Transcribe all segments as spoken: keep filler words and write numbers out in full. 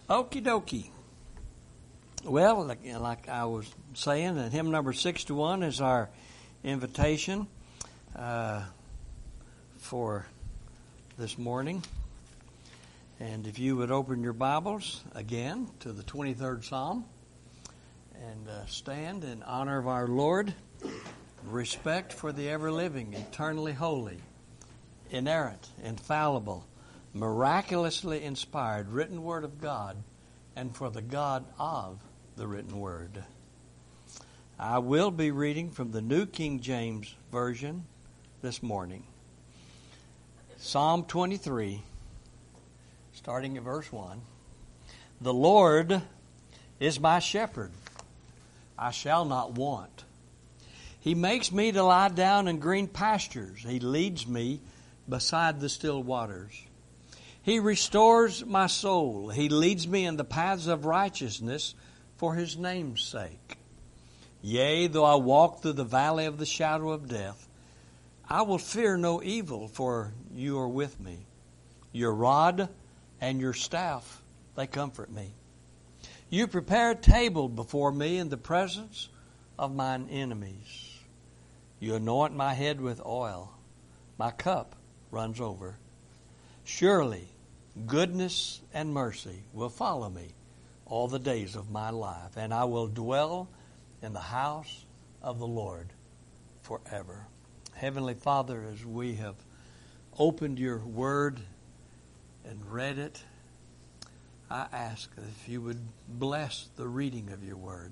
Okie dokie. Well, like, like I was saying, that hymn number sixty-one is our invitation uh, for this morning. And if you would open your Bibles again to the twenty-third Psalm and uh, stand in honor of our Lord, respect for the ever-living, eternally holy, inerrant, infallible, miraculously inspired written Word of God, and for the God of the written Word. I will be reading from the New King James Version this morning. Psalm twenty-three, starting at verse one. The Lord is my shepherd. I shall not want. He makes me to lie down in green pastures. He leads me beside the still waters. He restores my soul. He leads me in the paths of righteousness for His name's sake. Yea, though I walk through the valley of the shadow of death, I will fear no evil, for you are with me. Your rod and your staff, they comfort me. You prepare a table before me in the presence of mine enemies. You anoint my head with oil. My cup runs over. Surely goodness and mercy will follow me all the days of my life, and I will dwell in the house of the Lord forever. Heavenly Father, as we have opened your word and read it, I ask that if you would bless the reading of your word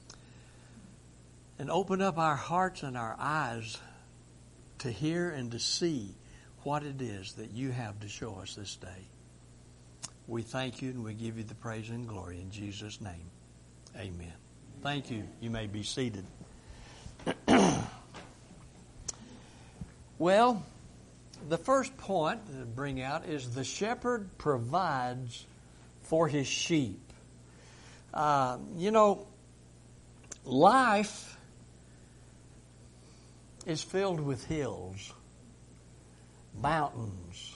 and open up our hearts and our eyes to hear and to see what it is that you have to show us this day. We thank you and we give you the praise and glory in Jesus' name. Amen. Thank you. You may be seated. Well, the first point to bring out is the shepherd provides for his sheep. Uh, you know, life is filled with hills, mountains.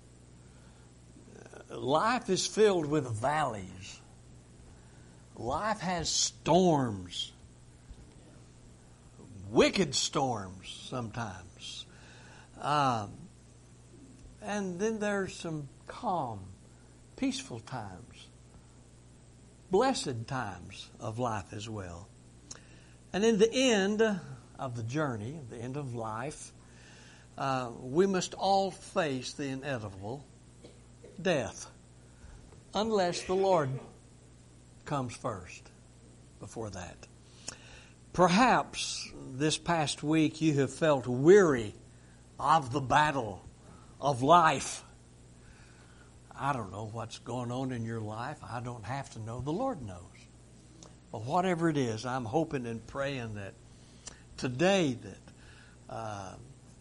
Life is filled with valleys. Life has storms, wicked storms sometimes. Um, and then there's some calm, peaceful times, blessed times of life as well. And in the end of the journey, the end of life, uh, we must all face the inevitable death, unless the Lord comes first before that. Perhaps this past week you have felt weary of the battle of life. I don't know what's going on in your life. I don't have to know. The Lord knows. But whatever it is, I'm hoping and praying that today that uh,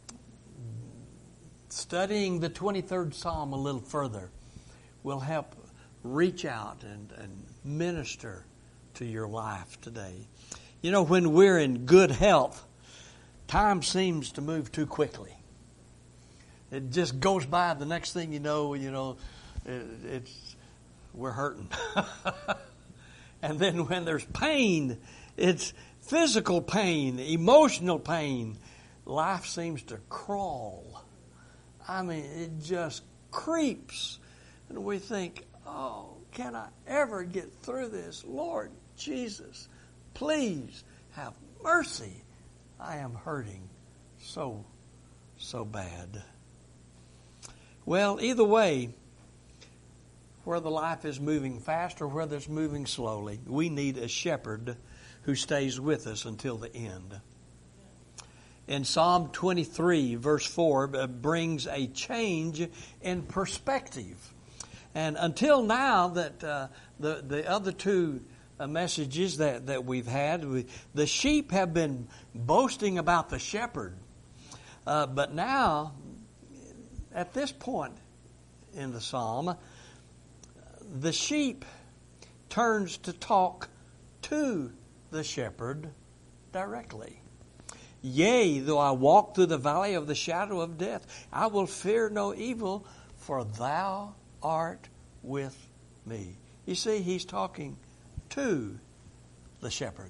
studying the twenty-third Psalm a little further will help reach out and, and minister to your life today. You know, when we're in good health, time seems to move too quickly. It just goes by. The next thing you know, you know, it, it's we're hurting. And then when there's pain, it's physical pain, emotional pain. Life seems to crawl. I mean, it just creeps. And we think, oh, can I ever get through this? Lord Jesus, please have mercy. I am hurting so, so bad. Well, either way, whether life is moving fast or whether it's moving slowly, we need a shepherd who stays with us until the end. In Psalm twenty-three, verse four, brings a change in perspective. And until now, that uh, the the other two uh, messages that, that we've had, we, the sheep have been boasting about the shepherd. Uh, but now, at this point in the psalm, the sheep turns to talk to the shepherd directly. Yea, though I walk through the valley of the shadow of death, I will fear no evil, for thou art with me. You see, he's talking to the shepherd.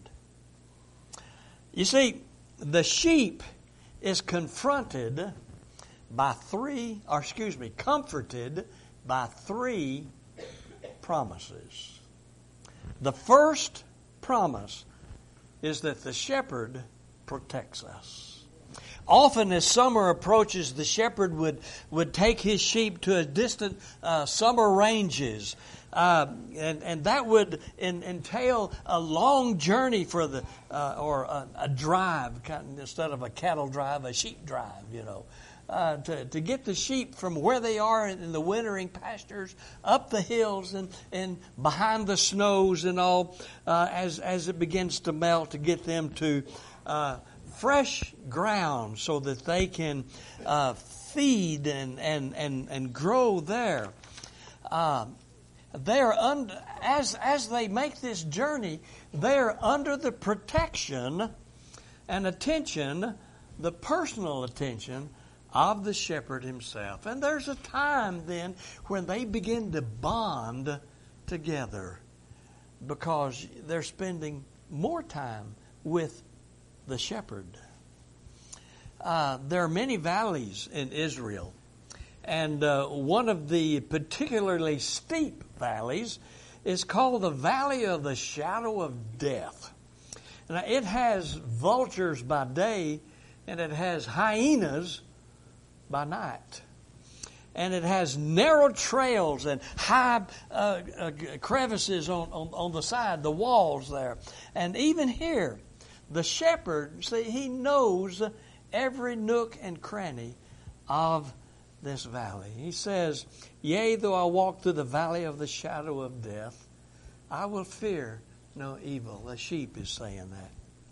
You see, the sheep is confronted by three, or excuse me, comforted by three promises. The first promise is that the shepherd protects us. Often as summer approaches, the shepherd would, would take his sheep to a distant uh, summer ranges. Uh, and, and that would in, entail a long journey for the, uh, or a, a drive, kind of, instead of a cattle drive, a sheep drive, you know. Uh, to, to get the sheep from where they are in the wintering pastures up the hills and, and behind the snows and all uh, as, as it begins to melt, to get them to uh, fresh ground so that they can uh, feed and, and, and, and grow there. Uh, they're under, as, as they make this journey, they're under the protection and attention, the personal attention of the shepherd himself. And there's a time then when they begin to bond together because they're spending more time with the shepherd. Uh, there are many valleys in Israel, and uh, one of the particularly steep valleys is called the Valley of the Shadow of Death. Now, it has vultures by day, and it has hyenas by night. And it has narrow trails and high uh, uh, crevices on, on, on the side, the walls there. And even here, the shepherd, see, he knows every nook and cranny of this valley. He says, "Yea, though I walk through the valley of the shadow of death, I will fear no evil." The sheep is saying that.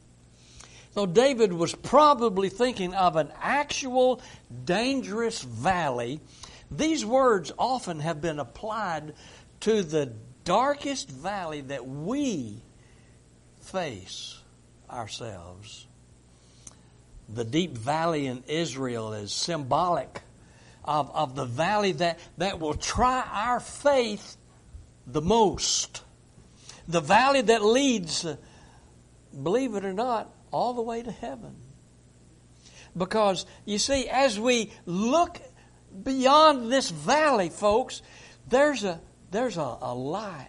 So David was probably thinking of an actual dangerous valley. These words often have been applied to the darkest valley that we face ourselves. The deep valley in Israel is symbolic of, of the valley that, that will try our faith the most. The valley that leads, believe it or not, all the way to heaven. Because, you see, as we look beyond this valley, folks, there's a there's a, a light.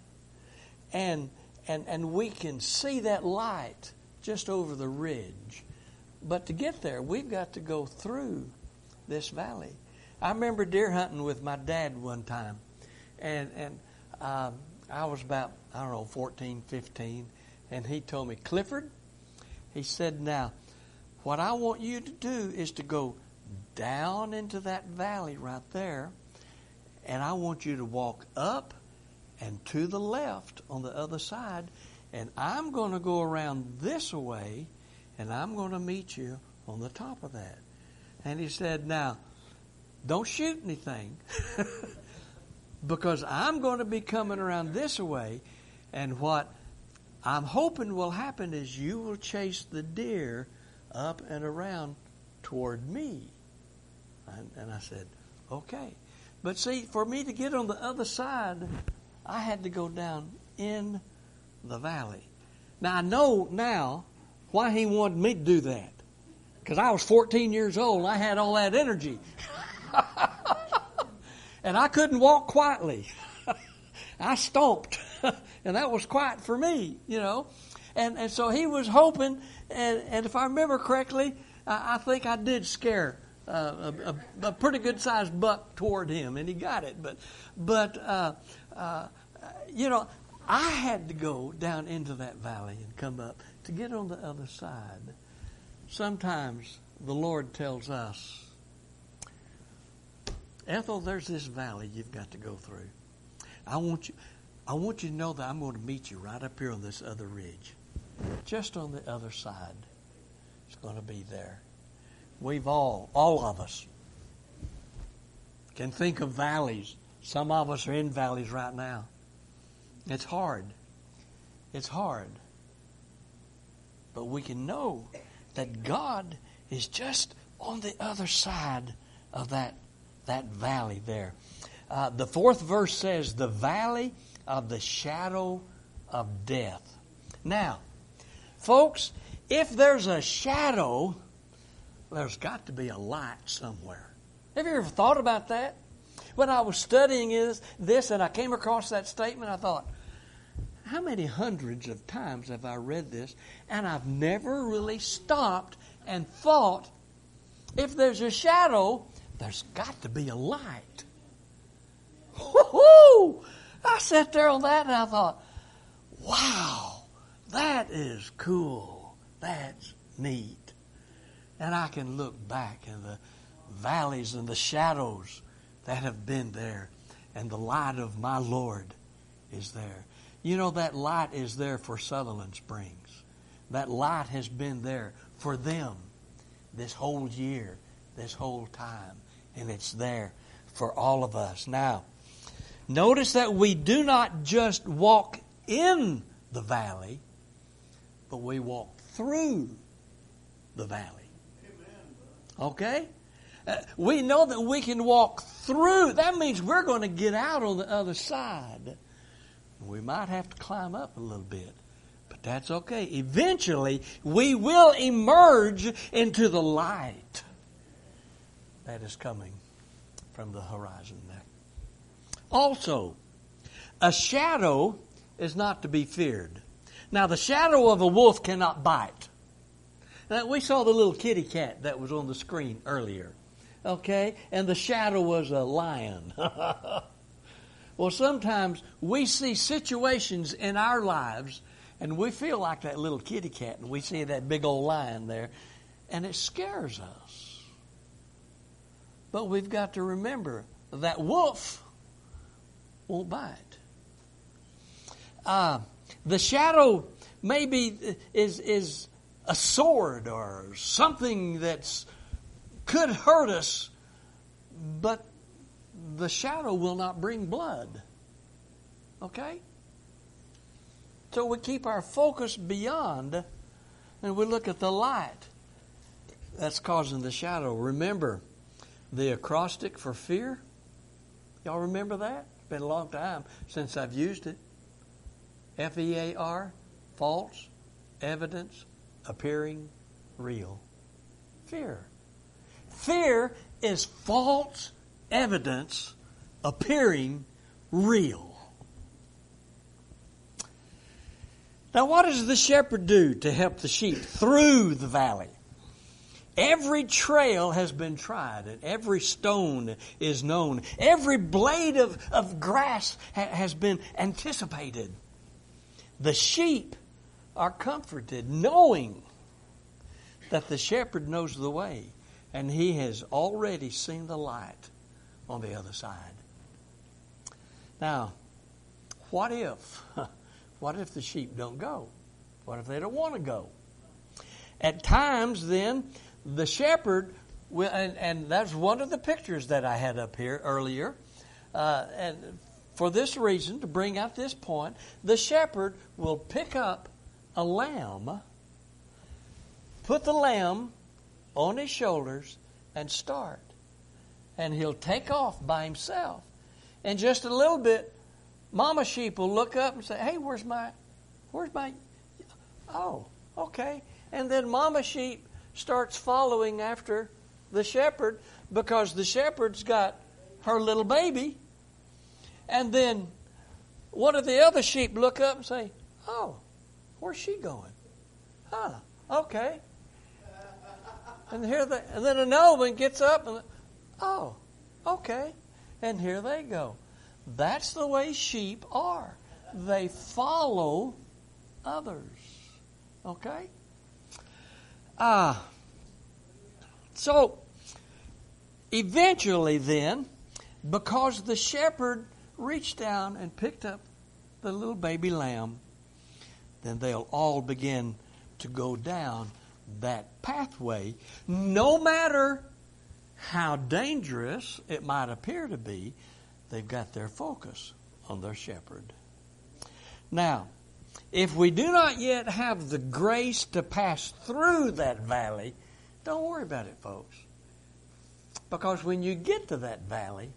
And, and, and we can see that light just over the ridge. But to get there, we've got to go through this valley. I remember deer hunting with my dad one time. And, and um, I was about, I don't know, fourteen, fifteen. And he told me, "Clifford," he said, "now, what I want you to do is to go down into that valley right there, and I want you to walk up and to the left on the other side, and I'm going to go around this way, and I'm going to meet you on the top of that." And he said, "Now, don't shoot anything, because I'm going to be coming around this way, and what I'm hoping will happen is you will chase the deer up and around toward me." And, and I said, "Okay." But see, for me to get on the other side, I had to go down in the valley. Now, I know now why he wanted me to do that. Because I was fourteen years old and I had all that energy. And I couldn't walk quietly. I stomped. And that was quiet for me, you know. And and so he was hoping, and, and if I remember correctly, I, I think I did scare uh, a, a, a pretty good-sized buck toward him, and he got it. But, but uh, uh, you know, I had to go down into that valley and come up to get on the other side. Sometimes the Lord tells us, "Ethel, there's this valley you've got to go through. I want you... I want you to know that I'm going to meet you right up here on this other ridge. Just on the other side. It's going to be there." We've all, all of us, can think of valleys. Some of us are in valleys right now. It's hard. It's hard. But we can know that God is just on the other side of that, that valley there. Uh, the fourth verse says, "The valley of the shadow of death. Now, folks, if there's a shadow, there's got to be a light somewhere. Have you ever thought about that? When I was studying this, this and I came across that statement, I thought, how many hundreds of times have I read this? And I've never really stopped and thought, if there's a shadow, there's got to be a light. Woo-hoo! I sat there on that and I thought, wow, that is cool. That's neat. And I can look back in the valleys and the shadows that have been there, and the light of my Lord is there. You know, that light is there for Sutherland Springs. That light has been there for them this whole year, this whole time, and it's there for all of us. Now, notice that we do not just walk in the valley, but we walk through the valley. Okay? Uh, we know that we can walk through. That means we're going to get out on the other side. We might have to climb up a little bit, but that's okay. Eventually, we will emerge into the light that is coming from the horizon there. Also, a shadow is not to be feared. Now, the shadow of a wolf cannot bite. Now, we saw the little kitty cat that was on the screen earlier. Okay? And the shadow was a lion. Well, sometimes we see situations in our lives and we feel like that little kitty cat and we see that big old lion there and it scares us. But we've got to remember that wolf won't bite. Uh, the shadow maybe is is a sword or something that's could hurt us, but the shadow will not bring blood. Okay? So we keep our focus beyond and we look at the light that's causing the shadow. Remember the acrostic for fear? Y'all remember that? It's been a long time since I've used it. F E A R, false evidence appearing real. Fear. Fear is false evidence appearing real. Now, what does the shepherd do to help the sheep through the valley? Every trail has been tried and every stone is known. Every blade of, of grass ha- has been anticipated. The sheep are comforted knowing that the shepherd knows the way and he has already seen the light on the other side. Now, what if? What if the sheep don't go? What if they don't want to go? At times, then, the shepherd, will, and, and that's one of the pictures that I had up here earlier, uh, and for this reason, to bring out this point, the shepherd will pick up a lamb, put the lamb on his shoulders, and start. And he'll take off by himself. In just a little bit, mama sheep will look up and say, hey, where's my, where's my, oh, okay. And then mama sheep starts following after the shepherd because the shepherd's got her little baby. And then one of the other sheep look up and say, oh, where's she going? Huh, okay. And here they, and then another one gets up and, oh, okay. And here they go. That's the way sheep are. They follow others. Okay? Ah. Uh, so, eventually then, because the shepherd reached down and picked up the little baby lamb, then they'll all begin to go down that pathway, no matter how dangerous it might appear to be. They've got their focus on their shepherd. Now, if we do not yet have the grace to pass through that valley, don't worry about it, folks. Because when you get to that valley,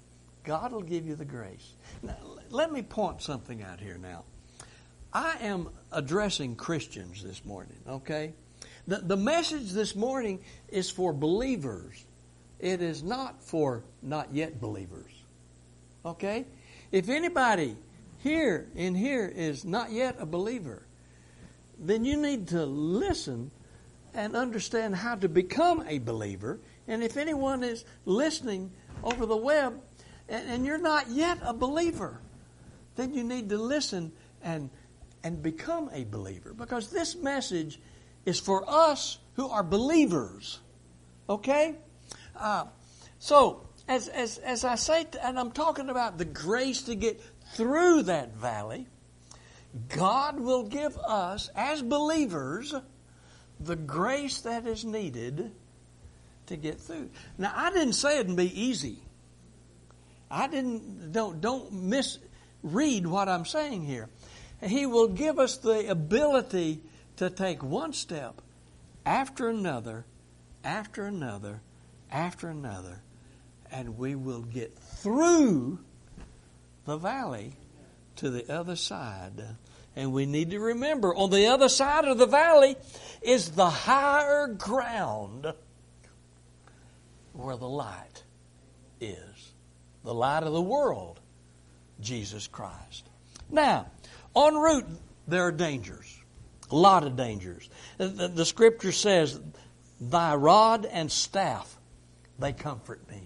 God will give you the grace. Now, let me point something out here now. I am addressing Christians this morning, okay? The, the message this morning is for believers. It is not for not yet believers, okay? If anybody here in here is not yet a believer, then you need to listen and understand how to become a believer. And if anyone is listening over the web and, and you're not yet a believer, then you need to listen and and become a believer. Because this message is for us who are believers. Okay? Uh, so, as, as, as I say, and I'm talking about the grace to get through that valley, God will give us, as believers, the grace that is needed to get through. Now, I didn't say it'd be easy. I didn't, don't, don't misread what I'm saying here. He will give us the ability to take one step after another, after another, after another, and we will get through the valley to the other side. And we need to remember, on the other side of the valley is the higher ground where the light is. The light of the world, Jesus Christ. Now, en route, there are dangers. A lot of dangers. The, the, the Scripture says, thy rod and staff, they comfort me.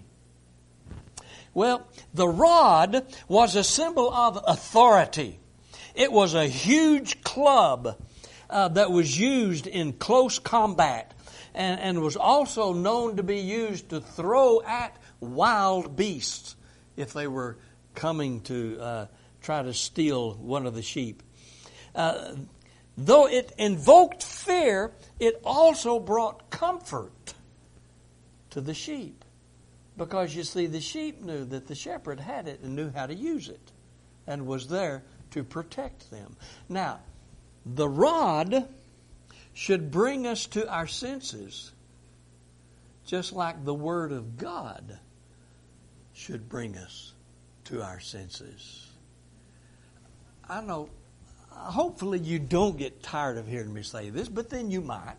Well, the rod was a symbol of authority. It was a huge club uh, that was used in close combat and, and was also known to be used to throw at wild beasts if they were coming to uh, try to steal one of the sheep. Uh, though it invoked fear, it also brought comfort to the sheep. Because, you see, the sheep knew that the shepherd had it and knew how to use it and was there to protect them. Now, the rod should bring us to our senses, just like the Word of God should bring us to our senses. I know, hopefully you don't get tired of hearing me say this, but then you might.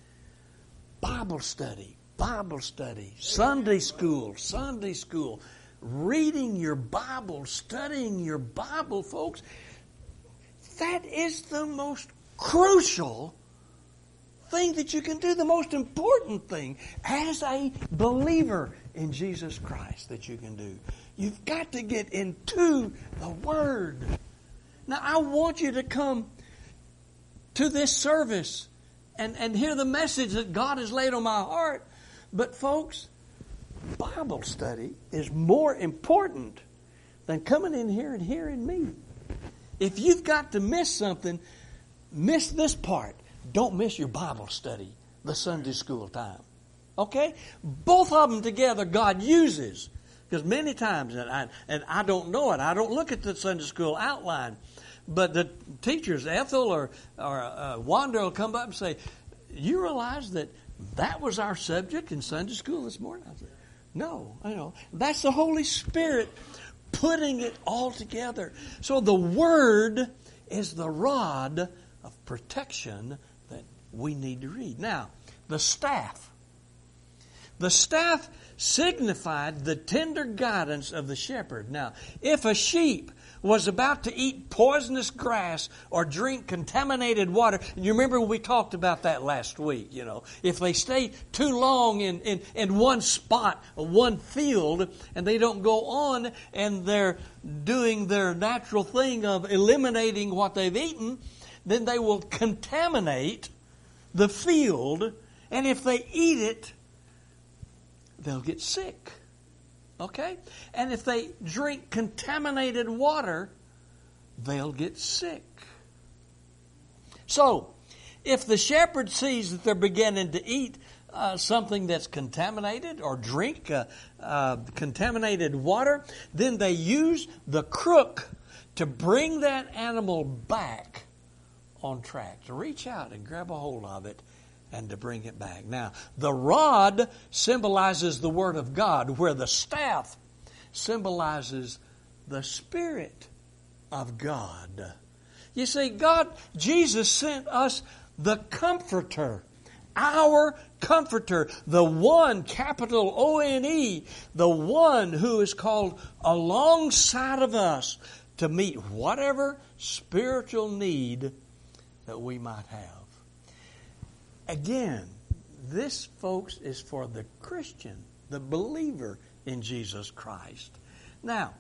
Bible study, Bible study, Sunday school, Sunday school, reading your Bible, studying your Bible, folks, that is the most crucial thing that you can do, the most important thing as a believer in Jesus Christ that you can do. You've got to get into the Word. Now, I want you to come to this service and, and hear the message that God has laid on my heart. But, folks, Bible study is more important than coming in here and hearing me. If you've got to miss something, miss this part. Don't miss your Bible study, the Sunday school time. Okay? Both of them together God uses. Because many times, and I, and I don't know it, I don't look at the Sunday school outline, but the teachers, Ethel or, or uh, Wanda, will come up and say, you realize that that was our subject in Sunday school this morning? I said, no, I know. That's the Holy Spirit putting it all together. So the Word is the rod of protection that we need to read. Now, the staff. The staff signified the tender guidance of the shepherd. Now, if a sheep was about to eat poisonous grass or drink contaminated water, and you remember we talked about that last week, you know, if they stay too long in, in, in one spot, one field, and they don't go on and they're doing their natural thing of eliminating what they've eaten, then they will contaminate the field, and if they eat it, they'll get sick. Okay? And if they drink contaminated water, they'll get sick. So, if the shepherd sees that they're beginning to eat uh, something that's contaminated or drink uh, uh, contaminated water, then they use the crook to bring that animal back on track, to reach out and grab a hold of it and to bring it back. Now, the rod symbolizes the Word of God, where the staff symbolizes the Spirit of God. You see, God, Jesus sent us the Comforter, our Comforter, the one, capital O N E, the one who is called alongside of us to meet whatever spiritual need that we might have. Again, this, folks, is for the Christian, the believer in Jesus Christ. Now,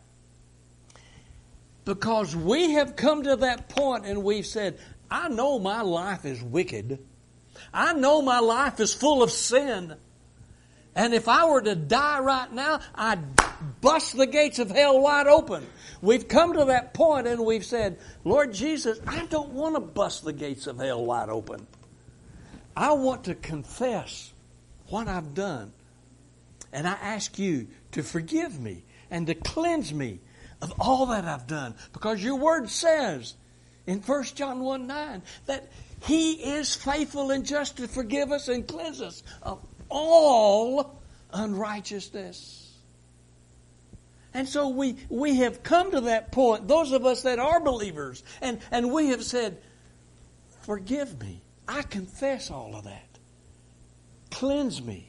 because we have come to that point and we've said, I know my life is wicked. I know my life is full of sin. And if I were to die right now, I'd bust the gates of hell wide open. We've come to that point and we've said, Lord Jesus, I don't want to bust the gates of hell wide open. I want to confess what I've done. And I ask you to forgive me and to cleanse me of all that I've done. Because your word says in First John one nine that He is faithful and just to forgive us and cleanse us of all unrighteousness. And so we, we have come to that point, those of us that are believers, and, and we have said, forgive me. I confess all of that. Cleanse me.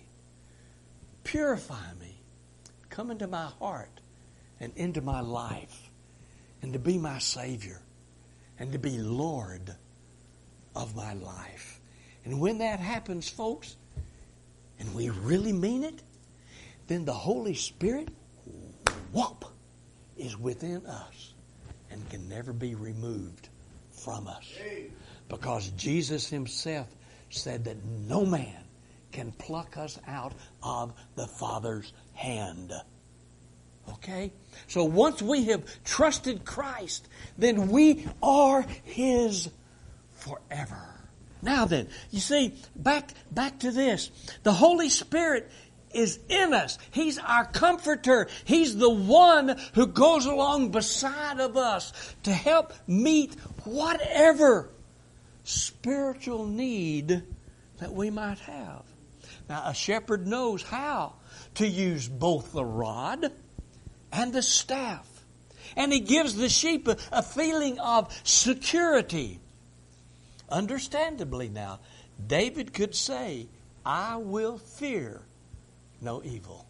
Purify me. Come into my heart and into my life, and to be my Savior, and to be Lord of my life. And when that happens, folks, and we really mean it, then the Holy Spirit, whoop, is within us and can never be removed from us. Because Jesus Himself said that no man can pluck us out of the Father's hand. Okay? So once we have trusted Christ, then we are His forever. Now then, you see, back, back to this. The Holy Spirit is in us. He's our comforter. He's the one who goes along beside of us to help meet whatever spiritual need that we might have. Now, a shepherd knows how to use both the rod and the staff. And he gives the sheep a, a feeling of security. Understandably now, David could say, I will fear no evil.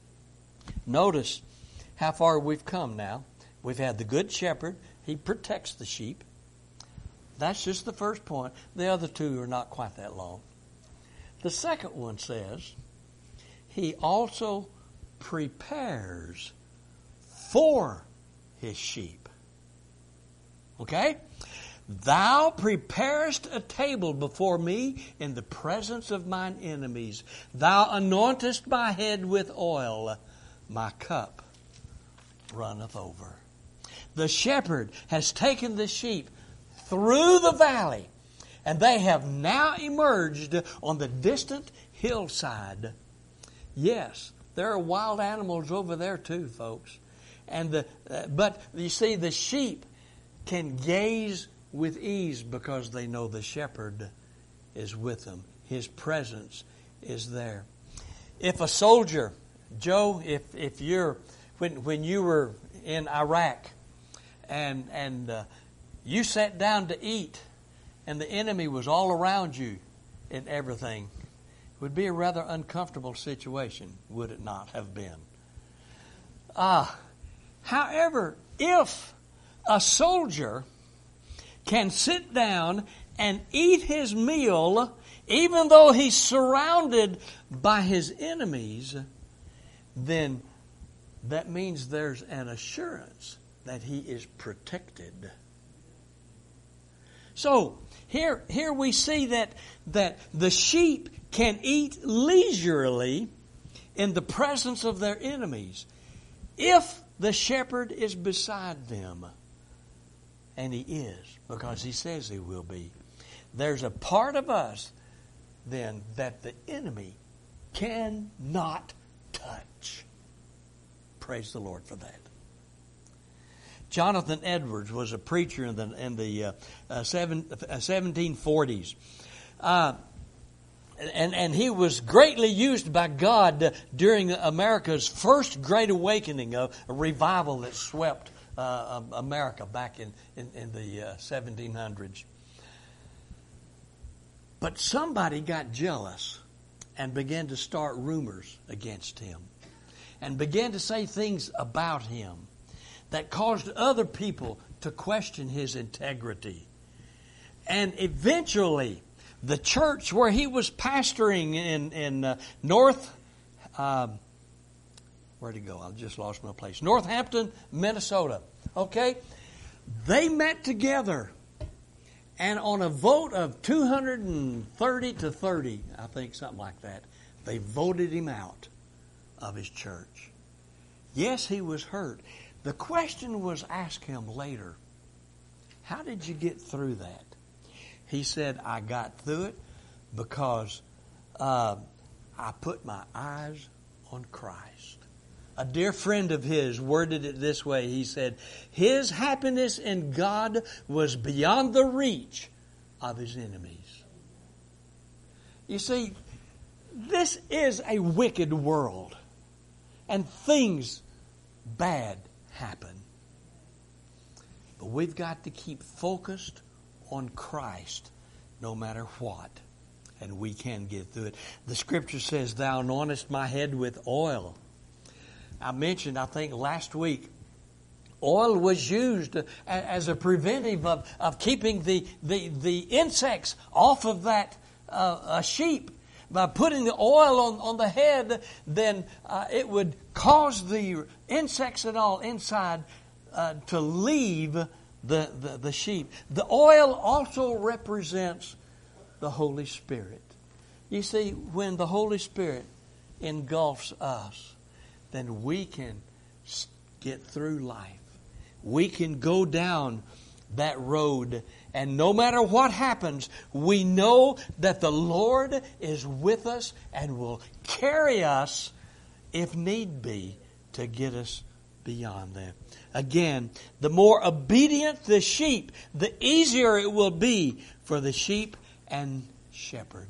Notice how far we've come now. We've had the good shepherd. He protects the sheep. That's just the first point. The other two are not quite that long. The second one says, He also prepares for His sheep. Okay? Thou preparest a table before me in the presence of mine enemies. Thou anointest my head with oil. My cup runneth over. The shepherd has taken the sheep through the valley, and they have now emerged on the distant hillside. Yes, there are wild animals over there too, folks. And the uh, but you see, the sheep can gaze with ease because they know the shepherd is with them. His presence is there. If a soldier, Joe, if if you're when when you were in Iraq and and uh, you sat down to eat and the enemy was all around you and everything, it would be a rather uncomfortable situation, would it not have been? Ah, however, if a soldier can sit down and eat his meal, even though he's surrounded by his enemies, then that means there's an assurance that he is protected. So, here, here we see that, that the sheep can eat leisurely in the presence of their enemies if the shepherd is beside them. And he is, because he says he will be. There's a part of us, then, that the enemy cannot touch. Praise the Lord for that. Jonathan Edwards was a preacher in the in the uh, uh, seven, uh, seventeen forties. Uh, and, and he was greatly used by God during America's first great awakening, a, a revival that swept uh, America back in, in, in the uh, seventeen hundreds. But somebody got jealous and began to start rumors against him and began to say things about him that caused other people to question his integrity. And eventually, the church where he was pastoring in, in uh, North, uh, where'd he go? I just lost my place. Northampton, Minnesota. Okay? They met together. And on a vote of two hundred thirty to thirty, I think something like that, they voted him out of his church. Yes, he was hurt. The question was asked him later, how did you get through that? He said, I got through it because uh, I put my eyes on Christ. A dear friend of his worded it this way. He said, his happiness in God was beyond the reach of his enemies. You see, this is a wicked world, and things bad happen. But we've got to keep focused on Christ no matter what, and we can get through it. The scripture says, thou anointest my head with oil. I mentioned, I think last week, oil was used as a preventive of, of keeping the, the, the insects off of that uh, a sheep. By putting the oil on, on the head, then uh, it would cause the insects and all inside uh, to leave the, the, the sheep. The oil also represents the Holy Spirit. You see, when the Holy Spirit engulfs us, then we can get through life. We can go down that road, and no matter what happens, we know that the Lord is with us and will carry us, if need be, to get us beyond that. Again, the more obedient the sheep, the easier it will be for the sheep and shepherd.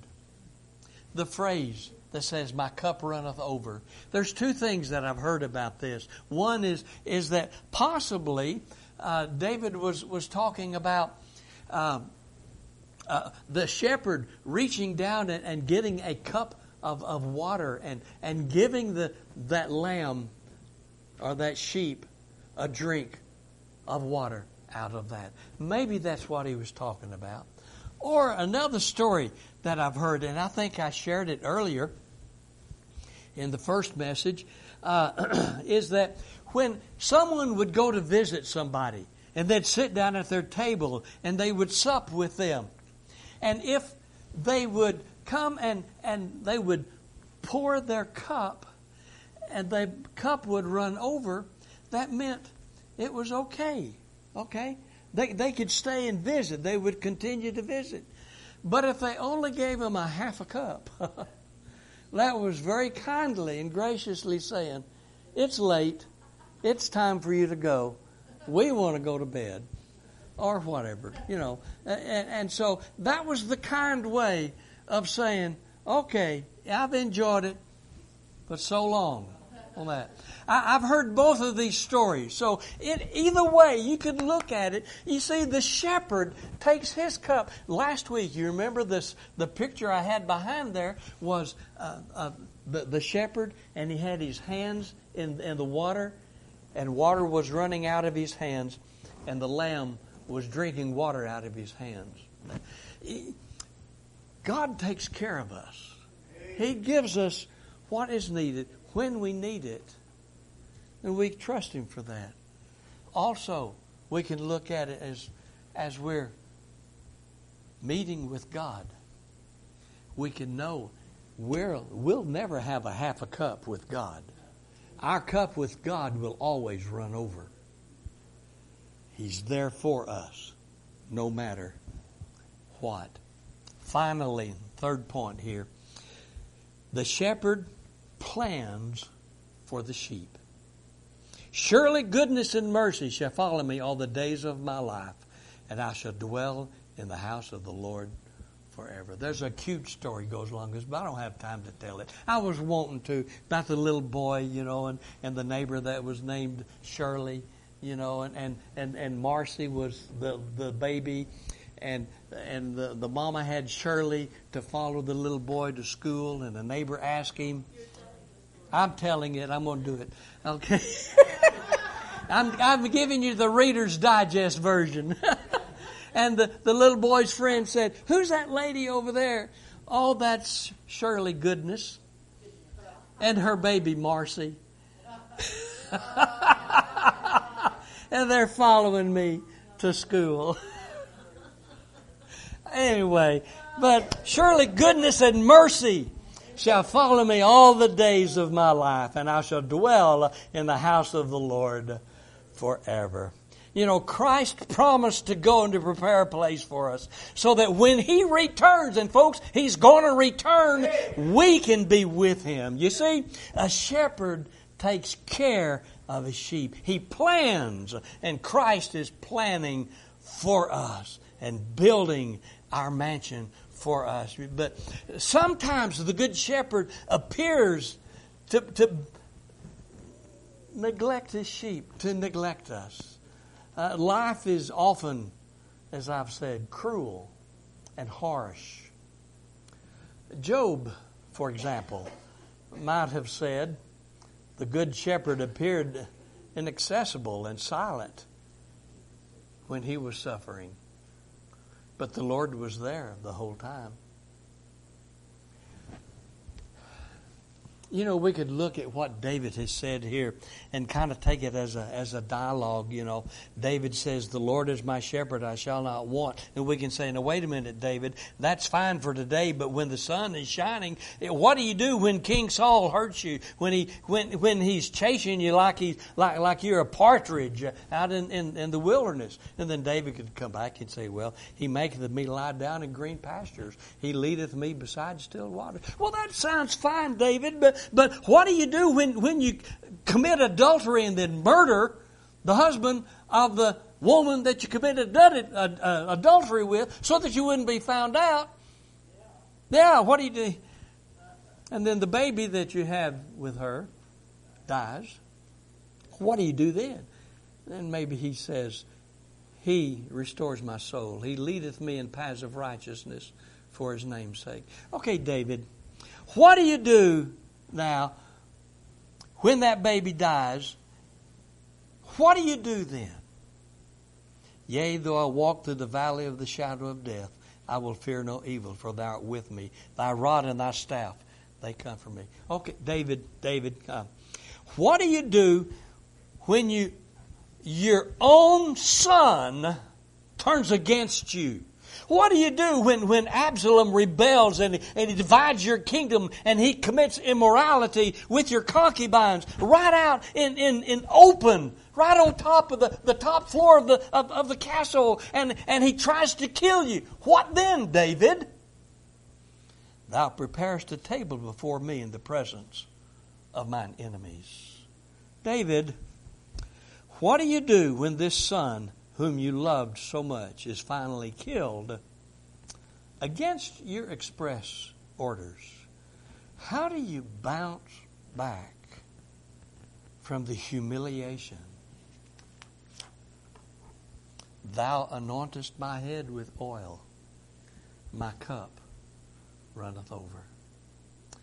The phrase that says, my cup runneth over. There's two things that I've heard about this. One is, is that possibly uh, David was, was talking about uh, uh, the shepherd reaching down and, and getting a cup of, of water and, and giving the that lamb or that sheep a drink of water out of that. Maybe that's what he was talking about. Or another story that I've heard, and I think I shared it earlier in the first message, uh, is that when someone would go to visit somebody and they'd sit down at their table and they would sup with them, and if they would come and, and they would pour their cup and the cup would run over, that meant it was okay. Okay? They, they could stay and visit. They would continue to visit. But if they only gave them a half a cup, that was very kindly and graciously saying, it's late. It's time for you to go. We want to go to bed. Or whatever, you know. And, and so that was the kind way of saying, okay, I've enjoyed it, but so long on that. I, I've heard both of these stories. So it, either way, you could look at it. You see, the shepherd takes his cup. Last week, you remember this? The picture I had behind there was uh, uh, the, the shepherd, and he had his hands in, in the water, and water was running out of his hands, and the lamb was drinking water out of his hands. God takes care of us. He gives us what is needed when we need it. And we trust Him for that. Also, we can look at it as, as we're meeting with God. We can know we're, we'll never have a half a cup with God. Our cup with God will always run over. He's there for us, no matter what. Finally, third point here. The shepherd plans for the sheep. Surely goodness and mercy shall follow me all the days of my life, and I shall dwell in the house of the Lord forever. There's a cute story goes along this, but I don't have time to tell it. I was wanting to, about the little boy, you know, and, and the neighbor that was named Shirley, you know, and, and, and, and Marcy was the, the baby, and and the, the mama had Shirley to follow the little boy to school, and the neighbor asked him, I'm telling it, I'm going to do it. Okay. I'm, I'm giving you the Reader's Digest version. And the, the little boy's friend said, who's that lady over there? Oh, that's Shirley Goodness. And her baby, Marcy. And they're following me to school. Anyway, but surely goodness and mercy shall follow me all the days of my life, and I shall dwell in the house of the Lord forever. You know, Christ promised to go and to prepare a place for us so that when He returns, and folks, He's going to return, we can be with Him. You see, a shepherd takes care of his sheep. He plans, and Christ is planning for us and building our mansion for us. But sometimes the Good Shepherd appears to, to neglect his sheep, to neglect us. Uh, life is often, as I've said, cruel and harsh. Job, for example, might have said, the Good Shepherd appeared inaccessible and silent when he was suffering. But the Lord was there the whole time. You know, we could look at what David has said here and kind of take it as a as a dialogue, you know. David says, the Lord is my shepherd, I shall not want. And we can say, now wait a minute, David, that's fine for today, but when the sun is shining, what do you do when King Saul hurts you? When he when when he's chasing you like he like like you're a partridge out in, in, in the wilderness? And then David could come back and say, well, he maketh me lie down in green pastures. He leadeth me beside still waters. Well, that sounds fine, David, but But what do you do when, when you commit adultery and then murder the husband of the woman that you committed adultery with so that you wouldn't be found out? Yeah, what do you do? And then the baby that you have with her dies. What do you do then? Then maybe he says, He restores my soul. He leadeth me in paths of righteousness for His name's sake. Okay, David, what do you do now, when that baby dies? What do you do then? Yea, though I walk through the valley of the shadow of death, I will fear no evil, for Thou art with me. Thy rod and Thy staff, they comfort me. Okay, David, David, come. What do you do when you your own son turns against you? What do you do when, when Absalom rebels and, and he divides your kingdom and he commits immorality with your concubines right out in, in, in open, right on top of the, the top floor of the of, of the castle, and, and he tries to kill you? What then, David? Thou preparest a table before me in the presence of mine enemies. David, what do you do when this son whom you loved so much is finally killed against your express orders? How do you bounce back from the humiliation? Thou anointest my head with oil, my cup runneth over.